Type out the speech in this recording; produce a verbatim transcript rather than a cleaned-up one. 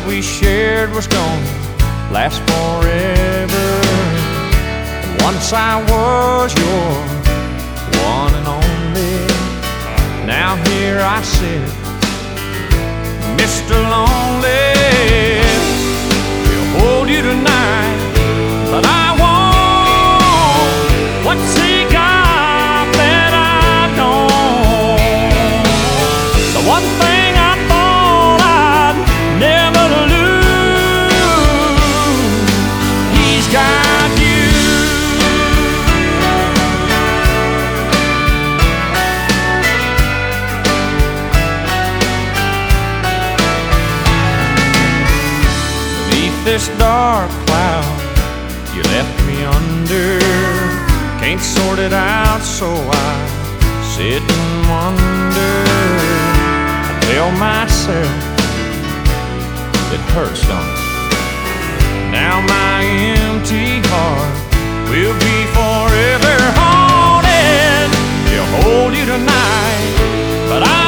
we shared was gonna last forever. And once I was your one and only. Now here I sit, Mister Lonely. We'll hold you tonight, but I won't. What's he got that I don't? The one thing I thought I'd never lose, he's got you. This dark cloud you left me under, can't sort it out, so I sit and wonder. I tell myself it hurts, don't it? Now my empty heart will be forever haunted. He'll hold you tonight, but I